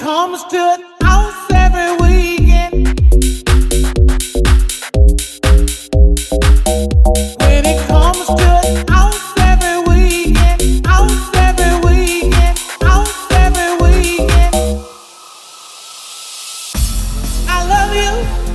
comes to the house every weekend, when it comes to the house every weekend, house every weekend, house every weekend. I love you,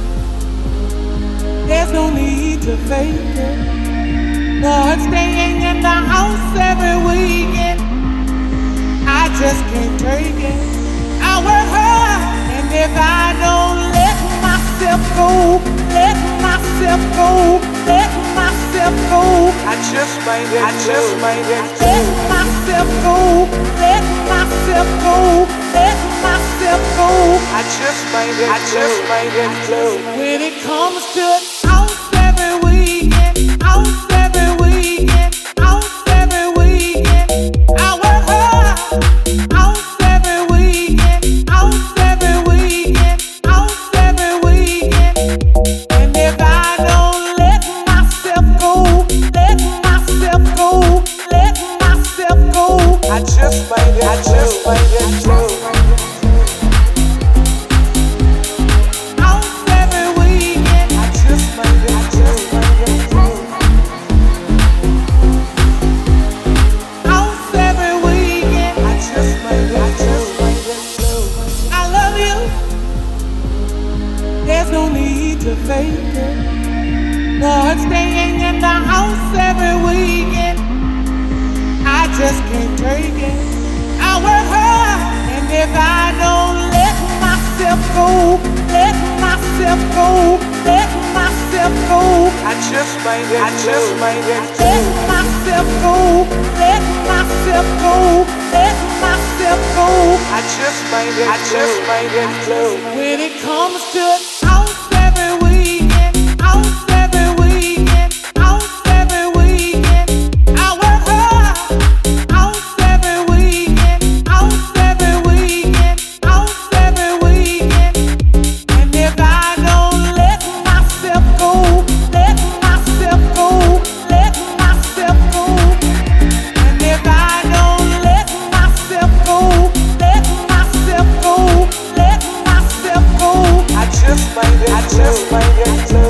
there's no need to fake it. But staying in the house every weekend, I just can't take it. I work hard, and if I don't let myself go, let myself go, let myself go, I just made it. Let myself go, let myself go, let myself go, I just made it. When it comes to the house every weekend, house every weekend, house every weekend, I work hard, house every weekend, house every weekend, house every weekend. And if I don't let myself go, let myself go, let myself go, I just made it. House every weekend, I just made it. House every weekend, I just made it. I love you, there's no need to fake it. But staying in the house every weekend, I just can't take it. I work hard, and if I don't let myself go, let myself go, let myself go, I just made it. Let myself go, let myself go, let myself go, I just made it. When it comes to the house every weekend, house every weekend, house every weekend, I work hard, house every weekend, house every weekend, house every weekend. And if I don't let myself go, let myself go, let myself go, and if I don't let myself go, let myself go, let myself go, I just made it.